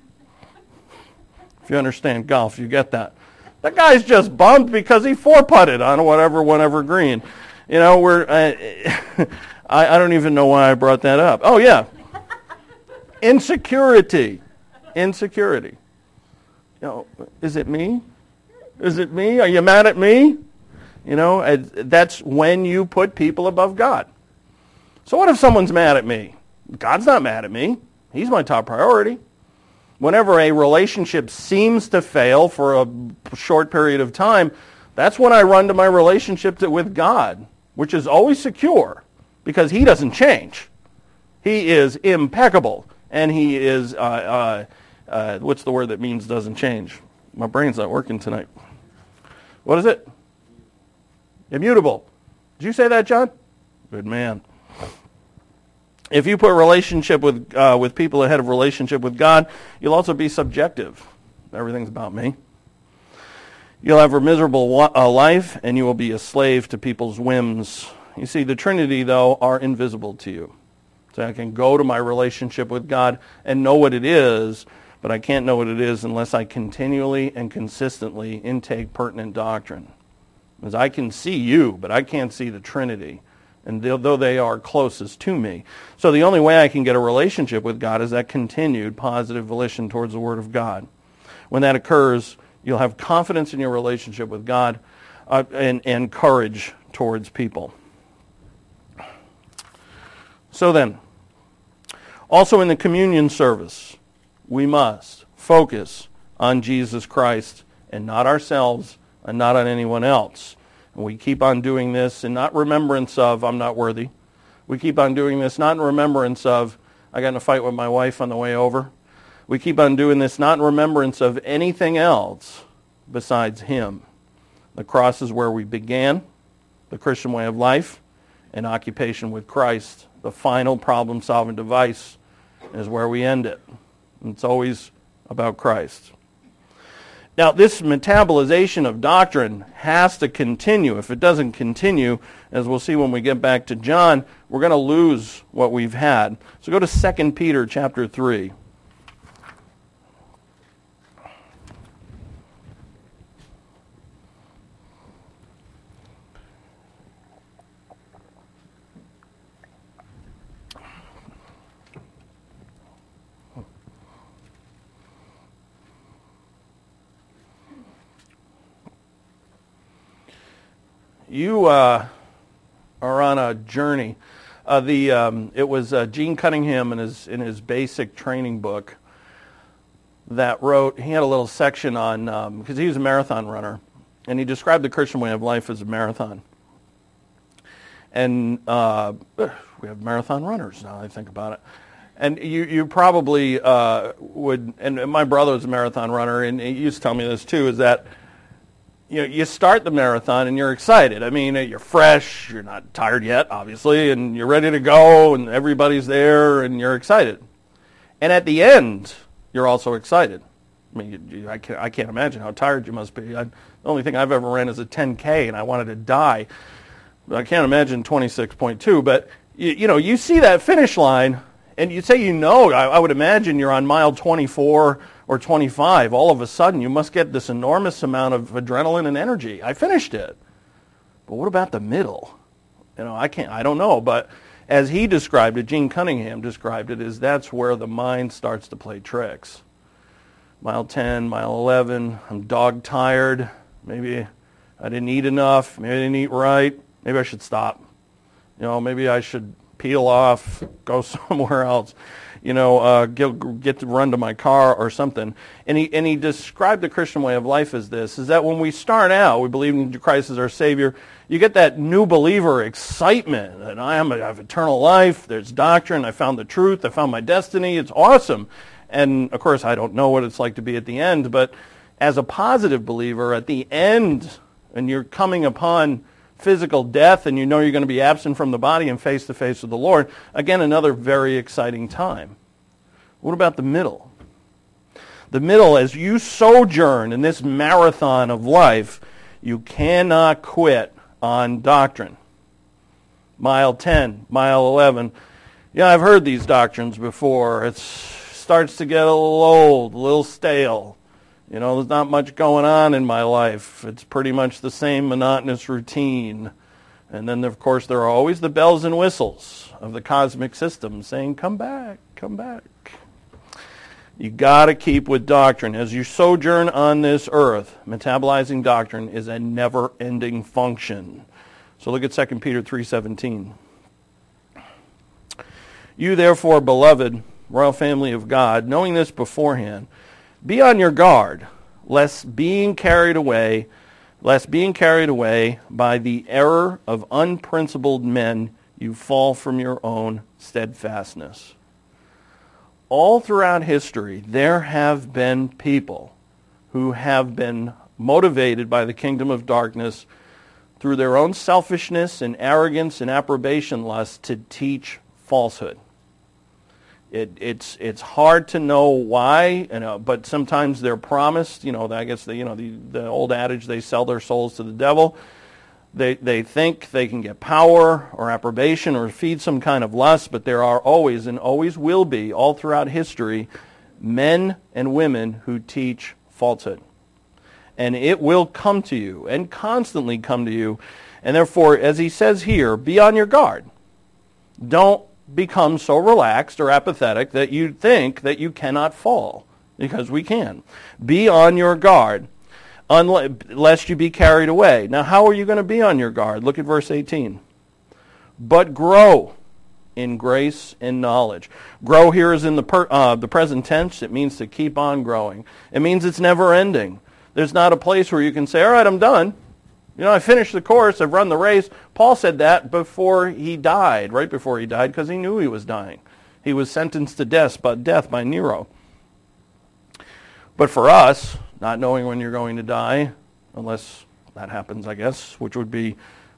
If you understand golf, you get that. That guy's just bummed because he four-putted on whatever, whatever green. You know, we're. Uh, I, I don't even know why I brought that up. Oh, yeah. Insecurity. Insecurity. You know, is it me? Is it me? Are you mad at me? You know, that's when you put people above God. So what if someone's mad at me? God's not mad at me. He's my top priority. Whenever a relationship seems to fail for a short period of time, that's when I run to my relationship to, with God, which is always secure because he doesn't change. He is impeccable, and he is, uh, uh, uh, what's the word that means doesn't change? My brain's not working tonight. What is it? Immutable. Did you say that, John? Good man. If you put relationship with uh, with people ahead of relationship with God, you'll also be subjective. Everything's about me. You'll have a miserable uh, life, and you will be a slave to people's whims. You see, the Trinity, though, are invisible to you. So I can go to my relationship with God and know what it is, but I can't know what it is unless I continually and consistently intake pertinent doctrine. Because I can see you, but I can't see the Trinity, and though they are closest to me. So the only way I can get a relationship with God is that continued positive volition towards the Word of God. When that occurs, you'll have confidence in your relationship with God uh, and, and courage towards people. So then, also in the communion service, we must focus on Jesus Christ and not ourselves and not on anyone else. And we keep on doing this in not remembrance of, I'm not worthy. We keep on doing this not in remembrance of, I got in a fight with my wife on the way over. We keep on doing this not in remembrance of anything else besides him. The cross is where we began, the Christian way of life. and occupation with Christ, the final problem-solving device, is where we end it. It's always about Christ. Now, this metabolization of doctrine has to continue. If it doesn't continue, as we'll see when we get back to John, we're going to lose what we've had. So go to Second Peter chapter three. You uh, are on a journey. Uh, the um, it was uh, Gene Cunningham in his in his basic training book that wrote. He had a little section on because um, he was a marathon runner, and he described the Christian way of life as a marathon. And uh, we have marathon runners now. I think about it, and you you probably uh, would. And my brother was a marathon runner, and he used to tell me this too. Is that You know, you start the marathon and you're excited. I mean, you're fresh, you're not tired yet, obviously, and you're ready to go, and everybody's there, and you're excited. And at the end, you're also excited. I mean, you, you, I, can't, I can't imagine how tired you must be. I, the only thing I've ever ran is a ten K, and I wanted to die. I can't imagine twenty-six point two, but, you, you know, you see that finish line, and you say you know, I, I would imagine you're on mile twenty-four or twenty-five, all of a sudden you must get this enormous amount of adrenaline and energy. I finished it. But what about the middle? You know, I can't, I don't know, but as he described it, Gene Cunningham described it, is that's where the mind starts to play tricks. Mile ten, mile eleven, I'm dog tired. Maybe I didn't eat enough. Maybe I didn't eat right. Maybe I should stop. You know, maybe I should peel off, go somewhere else. You know, uh, get, get to run to my car or something. And he and he described the Christian way of life as this, is that when we start out, we believe in Christ as our Savior, you get that new believer excitement, and I, am, I have eternal life, there's doctrine, I found the truth, I found my destiny, it's awesome. And, of course, I don't know what it's like to be at the end, but as a positive believer, at the end, and you're coming upon physical death, and you know you're going to be absent from the body and face to face with the Lord. Again, another very exciting time. What about the middle? The middle, as you sojourn in this marathon of life, you cannot quit on doctrine. Mile ten, mile eleven. Yeah, I've heard these doctrines before. It starts to get a little old, a little stale. You know, there's not much going on in my life. It's pretty much the same monotonous routine. And then, of course, there are always the bells and whistles of the cosmic system saying, come back, come back. You got to keep with doctrine. As you sojourn on this earth, metabolizing doctrine is a never-ending function. So look at Second Peter three seventeen. You, therefore, beloved, royal family of God, knowing this beforehand, be on your guard, lest being carried away, lest being carried away by the error of unprincipled men, you fall from your own steadfastness. All throughout history, there have been people who have been motivated by the kingdom of darkness through their own selfishness and arrogance and approbation lust to teach falsehood. It, it's it's hard to know why, you know, but sometimes they're promised. You know, I guess the you know the, the old adage, they sell their souls to the devil. They they think they can get power or approbation or feed some kind of lust, but there are always and always will be all throughout history men and women who teach falsehood, and it will come to you and constantly come to you, and therefore, as he says here, be on your guard. Don't become so relaxed or apathetic that you think that you cannot fall, because we can. Be on your guard, unless, lest you be carried away. Now, how are you going to be on your guard? Look at verse eighteen. But grow in grace and knowledge. Grow here is in the per, uh, the present tense. It means to keep on growing. It means it's never ending. There's not a place where you can say, all right, I'm done. You know, I finished the course, I've run the race. Paul said that before he died, right before he died, because he knew he was dying. He was sentenced to death, but death by Nero. But for us, not knowing when you're going to die, unless that happens, I guess, which would be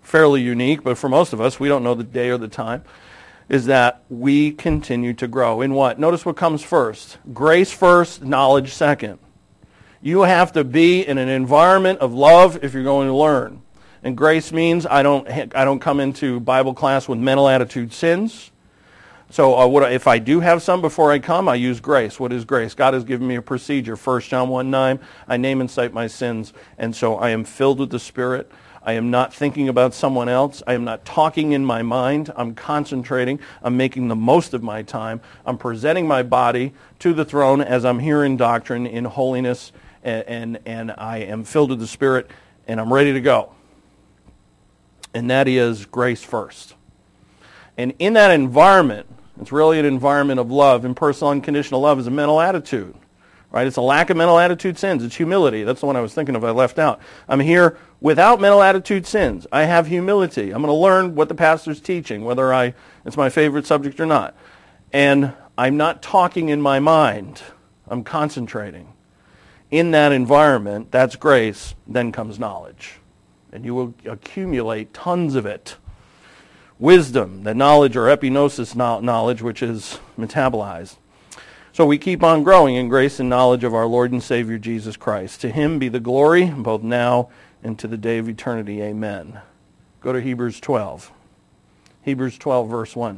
fairly unique, but for most of us, we don't know the day or the time, is that we continue to grow. In what? Notice what comes first. Grace first, knowledge second. You have to be in an environment of love if you're going to learn. And grace means I don't I don't come into Bible class with mental attitude sins. So uh, what, if I do have some before I come, I use grace. What is grace? God has given me a procedure. First John one nine, I name and cite my sins, and so I am filled with the Spirit. I am not thinking about someone else. I am not talking in my mind. I'm concentrating. I'm making the most of my time. I'm presenting my body to the throne as I'm hearing doctrine in holiness, and, and, and I am filled with the Spirit, and I'm ready to go. And that is grace first. And in that environment, it's really an environment of love. Impersonal, unconditional love is a mental attitude. Right? It's a lack of mental attitude sins. It's humility. That's the one I was thinking of I left out. I'm here without mental attitude sins. I have humility. I'm going to learn what the pastor's teaching, whether I it's my favorite subject or not. And I'm not talking in my mind. I'm concentrating. In that environment, that's grace. Then comes knowledge. And you will accumulate tons of it. Wisdom, the knowledge or epignosis knowledge, which is metabolized. So we keep on growing in grace and knowledge of our Lord and Savior Jesus Christ. To him be the glory, both now and to the day of eternity. Amen. Go to Hebrews twelve. Hebrews twelve, verse one.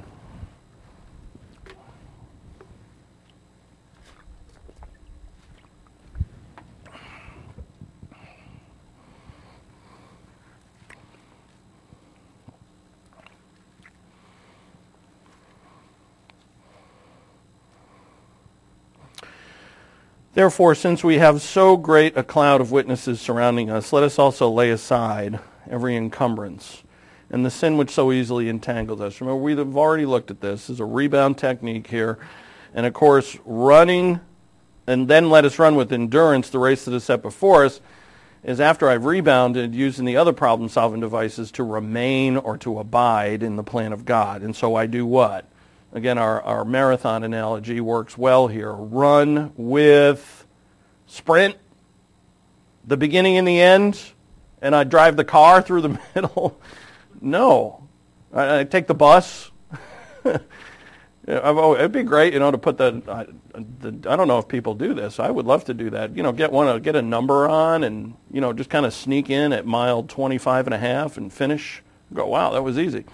Therefore, since we have so great a cloud of witnesses surrounding us, let us also lay aside every encumbrance and the sin which so easily entangles us. Remember, we've already looked at this. This is a rebound technique here. And of course, running, and then let us run with endurance the race that is set before us, is after I've rebounded, using the other problem-solving devices to remain or to abide in the plan of God. And so I do what? Again, our, our marathon analogy works well here. Run with sprint, the beginning and the end, and I drive the car through the middle. No. I, I take the bus. I've always, it'd be great, you know, to put the, I, the, I don't know if people do this. I would love to do that. You know, get one, get a number on and, you know, just kind of sneak in at mile twenty-five and a half and finish. Go, wow, that was easy.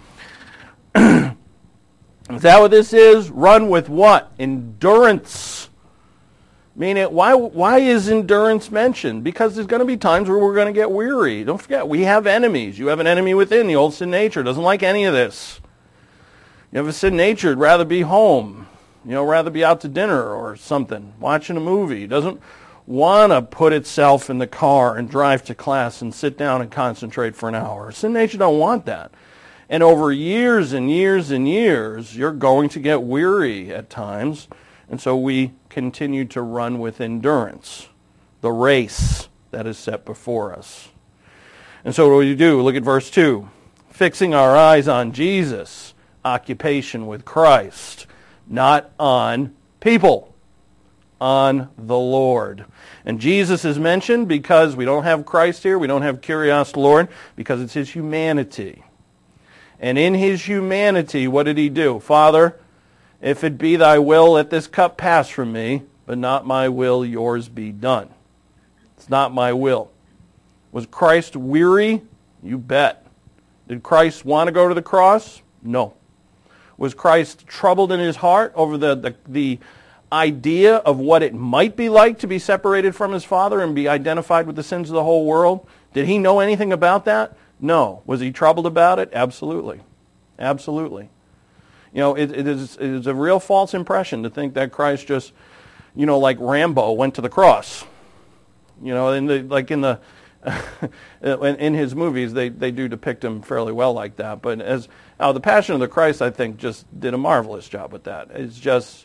Is that what this is? Run with what? Endurance. Meaning, why, why is endurance mentioned? Because there's going to be times where we're going to get weary. Don't forget, we have enemies. You have an enemy within. The old sin nature doesn't like any of this. You have a sin nature, would rather be home. You know, rather be out to dinner or something, watching a movie. Doesn't want to put itself in the car and drive to class and sit down and concentrate for an hour. Sin nature don't want that. And over years and years and years, you're going to get weary at times. And so we continue to run with endurance, the race that is set before us. And so what do you do? Look at verse two. Fixing our eyes on Jesus, occupation with Christ, not on people, on the Lord. And Jesus is mentioned because we don't have Christ here, we don't have Kyrios Lord, because it's his humanity. And in his humanity, what did he do? Father, if it be thy will, let this cup pass from me, but not my will, yours be done. It's not my will. Was Christ weary? You bet. Did Christ want to go to the cross? No. Was Christ troubled in his heart over the, the, the idea of what it might be like to be separated from his Father and be identified with the sins of the whole world? Did he know anything about that? No. Was he troubled about it? Absolutely. Absolutely. You know, it, it, is, it is a real false impression to think that Christ just, you know, like Rambo went to the cross. You know, in the, like in the, in his movies, they, they do depict him fairly well like that. But as uh, the Passion of the Christ, I think, just did a marvelous job with that. It's just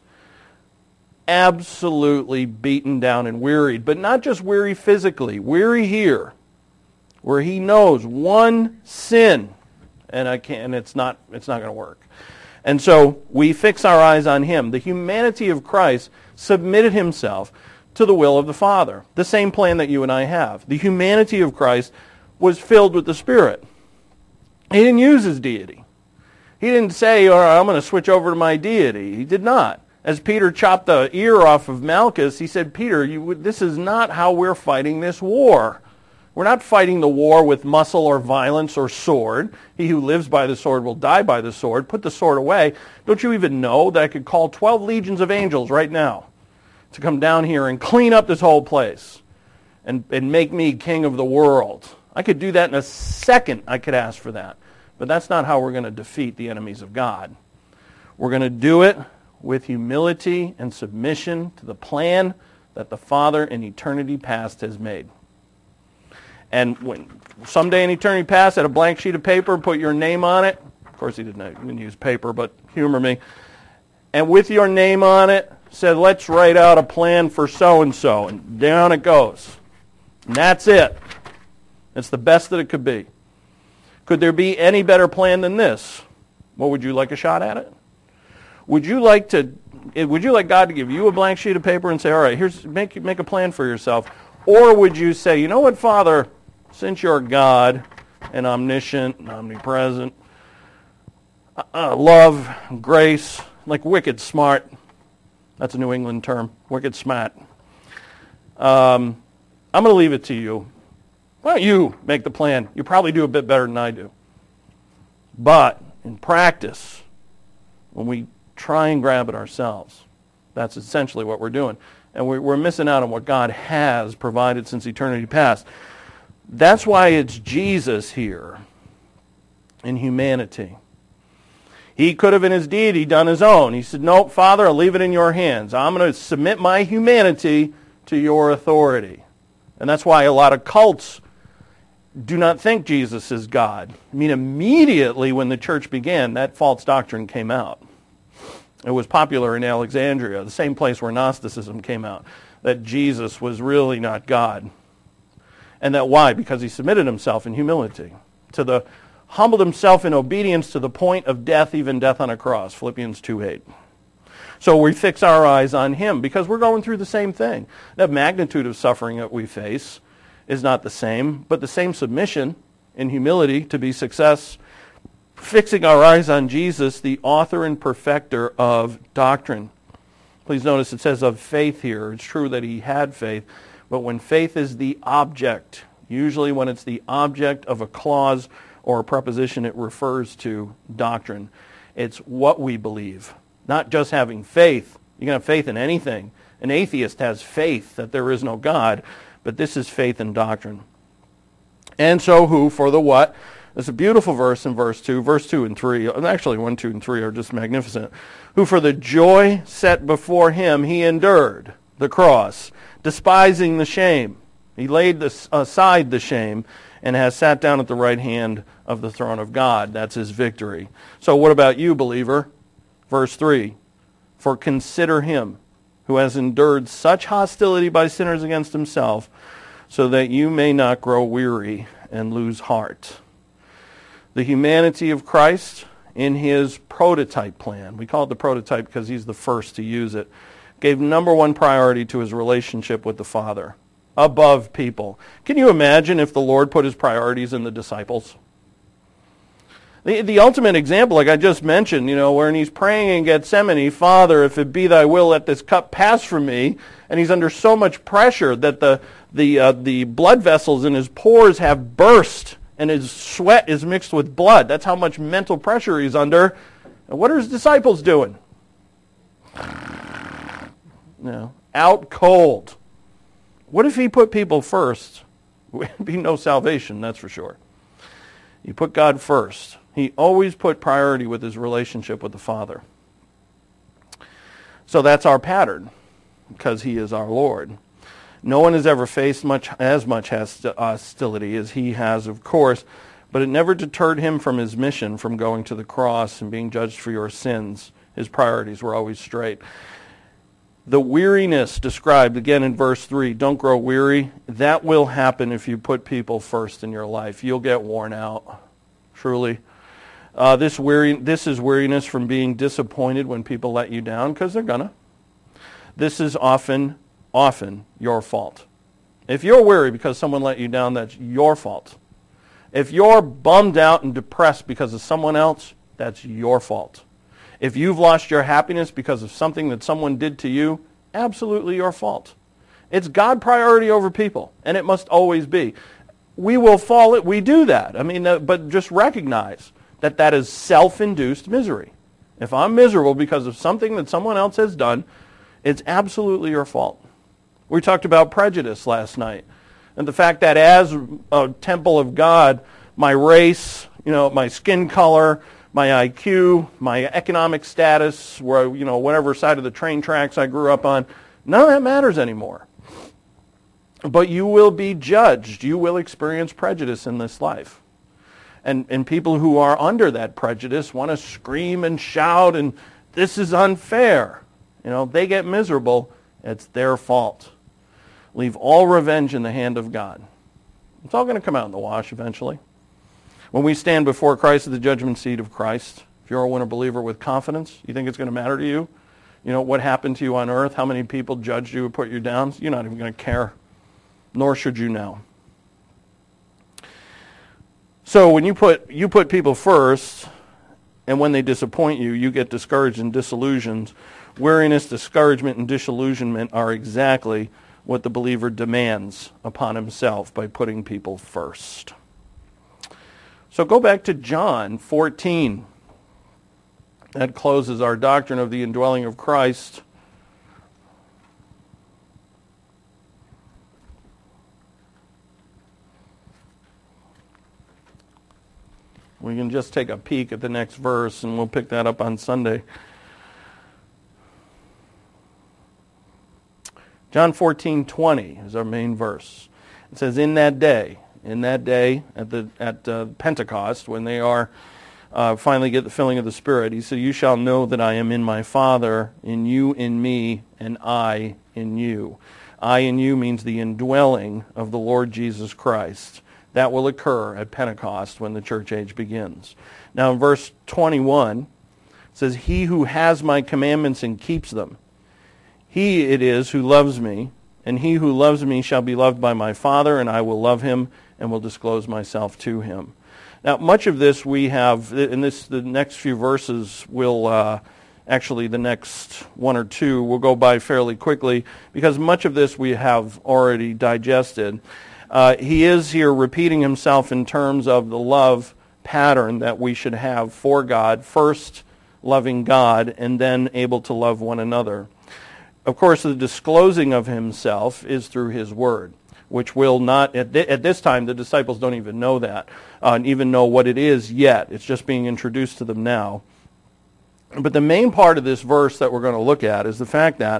absolutely beaten down and wearied. But not just weary physically, weary here, where he knows one sin, and I can't, and it's not, it's not going to work. And so we fix our eyes on him. The humanity of Christ submitted himself to the will of the Father. The same plan that you and I have. The humanity of Christ was filled with the Spirit. He didn't use his deity. He didn't say, all right, I'm going to switch over to my deity. He did not. As Peter chopped the ear off of Malchus, he said, Peter, you, this is not how we're fighting this war. We're not fighting the war with muscle or violence or sword. He who lives by the sword will die by the sword. Put the sword away. Don't you even know that I could call twelve legions of angels right now to come down here and clean up this whole place and, and make me king of the world? I could do that in a second. I could ask for that. But that's not how we're going to defeat the enemies of God. We're going to do it with humility and submission to the plan that the Father in eternity past has made. And when someday in eternity past, had a blank sheet of paper, put your name on it. Of course, he didn't, he didn't use paper, but humor me. And with your name on it, said, let's write out a plan for so-and-so. And down it goes. And that's it. It's the best that it could be. Could there be any better plan than this? Well, would you like a shot at it? Would you like to? Would you like God to give you a blank sheet of paper and say, all right, here's make make a plan for yourself? Or would you say, you know what, Father, since you're God and omniscient and omnipresent, uh, love, grace, like wicked smart, that's a New England term, wicked smart. Um, I'm going to leave it to you. Why don't you make the plan? You probably do a bit better than I do. But in practice, when we try and grab it ourselves, that's essentially what we're doing. And we're missing out on what God has provided since eternity past. That's why it's Jesus here in humanity. He could have in his deity done his own. He said, no, Father, I'll leave it in your hands. I'm going to submit my humanity to your authority. And that's why a lot of cults do not think Jesus is God. I mean, immediately when the church began, that false doctrine came out. It was popular in Alexandria, the same place where Gnosticism came out, that Jesus was really not God. And that why? Because he submitted himself in humility to the humbled himself in obedience to the point of death, even death on a cross, Philippians two eight. So we fix our eyes on him because we're going through the same thing. The magnitude of suffering that we face is not the same, but the same submission in humility to be success, fixing our eyes on Jesus, the author and perfecter of doctrine. Please notice it says of faith here. It's true that he had faith, but when faith is the object, usually when it's the object of a clause or a preposition, it refers to doctrine. It's what we believe, not just having faith. You can have faith in anything. An atheist has faith that there is no God, but this is faith in doctrine. And so who for the what? There's a beautiful verse in verse two. Verse two and three, actually one, two, and three are just magnificent. Who for the joy set before him, he endured the cross, despising the shame. He laid this, aside the shame and has sat down at the right hand of the throne of God. That's his victory. So what about you, believer? Verse three, for consider him who has endured such hostility by sinners against himself, so that you may not grow weary and lose heart. The humanity of Christ in his prototype plan, we call it the prototype because he's the first to use it, gave number one priority to his relationship with the Father, above people. Can you imagine if the Lord put his priorities in the disciples? The, the ultimate example, like I just mentioned, you know, when he's praying in Gethsemane, Father, if it be thy will, let this cup pass from me, and he's under so much pressure that the, the, uh, the blood vessels in his pores have burst, and his sweat is mixed with blood. That's how much mental pressure he's under. And what are his disciples doing? No, out cold. What if he put people first? There would be no salvation, that's for sure. You put God first. He always put priority with his relationship with the Father. So that's our pattern, because he is our Lord. No one has ever faced much as much hostility as he has, of course, but it never deterred him from his mission, from going to the cross and being judged for your sins. His priorities were always straight. The weariness described, again in verse three, don't grow weary. That will happen if you put people first in your life. You'll get worn out, truly. Uh, this weary, this is weariness from being disappointed when people let you down, because they're gonna. This is often, often your fault. If you're weary because someone let you down, that's your fault. If you're bummed out and depressed because of someone else, that's your fault. If you've lost your happiness because of something that someone did to you, absolutely your fault. It's God priority over people, and it must always be. We will fall, we do that. I mean, uh, but just recognize that that is self-induced misery. If I'm miserable because of something that someone else has done, it's absolutely your fault. We talked about prejudice last night, and the fact that as a temple of God, my race, you know, my skin color, my I Q, my economic status, where, you know, whatever side of the train tracks I grew up on, none of that matters anymore. But you will be judged. You will experience prejudice in this life. And, and people who are under that prejudice want to scream and shout, and this is unfair. You know, they get miserable. It's their fault. Leave all revenge in the hand of God. It's all going to come out in the wash eventually. When we stand before Christ at the judgment seat of Christ, if you're a winner believer with confidence, you think it's going to matter to you? You know, what happened to you on earth, how many people judged you or put you down? You're not even going to care, nor should you now. So when you put you put people first, and when they disappoint you, you get discouraged and disillusioned. Weariness, discouragement, and disillusionment are exactly what the believer demands upon himself by putting people first. So go back to John fourteen. That closes our doctrine of the indwelling of Christ. We can just take a peek at the next verse, and we'll pick that up on Sunday. John fourteen twenty is our main verse. It says, in that day, in that day at the at uh, Pentecost, when they are uh, finally get the filling of the Spirit, he said, you shall know that I am in my Father, and you in me, and I in you. I in you means the indwelling of the Lord Jesus Christ. That will occur at Pentecost when the church age begins. Now in verse twenty-one, it says, he who has my commandments and keeps them, he it is who loves me, and he who loves me shall be loved by my Father, and I will love him and will disclose myself to him. Now much of this we have, in this the next few verses will, uh, actually the next one or two will go by fairly quickly, because much of this we have already digested. Uh, he is here repeating himself in terms of the love pattern that we should have for God, first loving God and then able to love one another. Of course, the disclosing of himself is through his word, which will not, at, th- at this time, the disciples don't even know that, uh, and even know what it is yet. It's just being introduced to them now. But the main part of this verse that we're going to look at is the fact that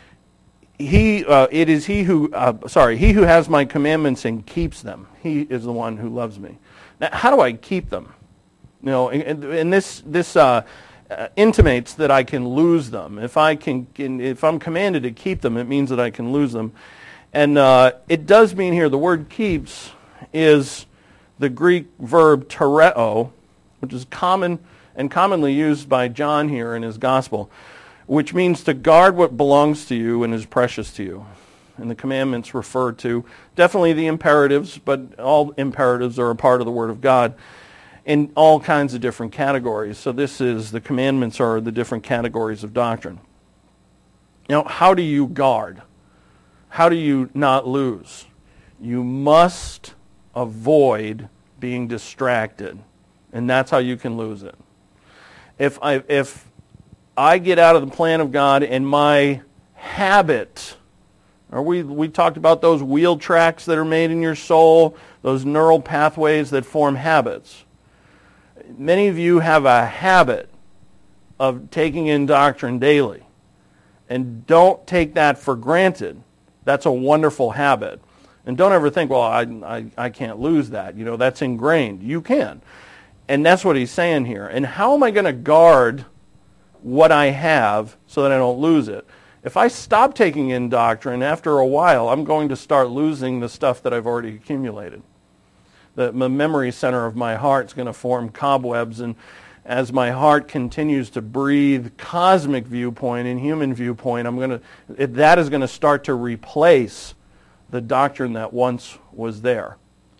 He, uh, it is he who, uh, sorry, he who has my commandments and keeps them. He is the one who loves me. Now, how do I keep them? You know, and, and this this uh, uh, intimates that I can lose them. If I can, can, if I'm commanded to keep them, it means that I can lose them. And uh, it does mean here the word keeps is the Greek verb tereo, which is common and commonly used by John here in his gospel, which means to guard what belongs to you and is precious to you. And the commandments refer to definitely the imperatives, but all imperatives are a part of the Word of God in all kinds of different categories. So this is, the commandments are the different categories of doctrine. Now, how do you guard? How do you not lose? You must avoid being distracted, and that's how you can lose it. If I, if I get out of the plan of God and my habit, or we, we talked about those wheel tracks that are made in your soul, those neural pathways that form habits. Many of you have a habit of taking in doctrine daily, and don't take that for granted. That's a wonderful habit. And don't ever think, well, I, I, I can't lose that. You know, that's ingrained. You can. And that's what he's saying here. And how am I going to guard what I have so that I don't lose it? If I stop taking in doctrine, after a while, I'm going to start losing the stuff that I've already accumulated. The, the memory center of my heart is going to form cobwebs, and as my heart continues to breathe cosmic viewpoint and human viewpoint, I'm going to it, that is going to start to replace the doctrine that once was there.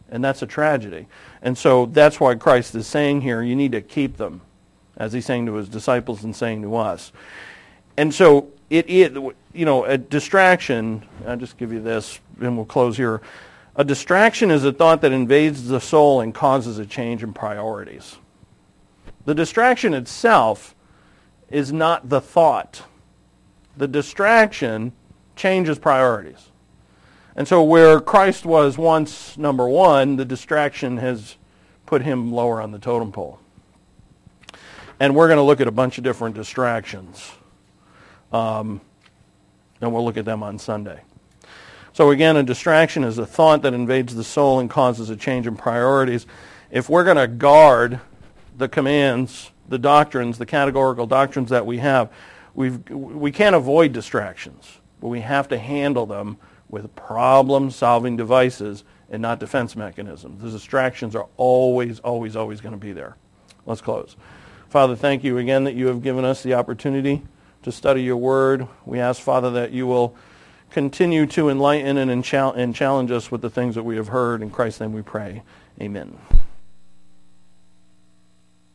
And that's a tragedy. And so that's why Christ is saying here, you need to keep them, as he's saying to his disciples and saying to us. And so it, it you know, a distraction, I'll just give you this and we'll close here. A distraction is a thought that invades the soul and causes a change in priorities. The distraction itself is not the thought. The distraction changes priorities. And so where Christ was once number one, the distraction has put him lower on the totem pole. And we're going to look at a bunch of different distractions. Um, and we'll look at them on Sunday. So again, a distraction is a thought that invades the soul and causes a change in priorities. If we're going to guard the commands, the doctrines, the categorical doctrines that we have, we've, we can't avoid distractions, but we have to handle them with problem-solving devices and not defense mechanisms. The distractions are always, always, always going to be there. Let's close. Father, thank you again that you have given us the opportunity to study your word. We ask, Father, that you will continue to enlighten and, and challenge us with the things that we have heard. In Christ's name we pray. Amen.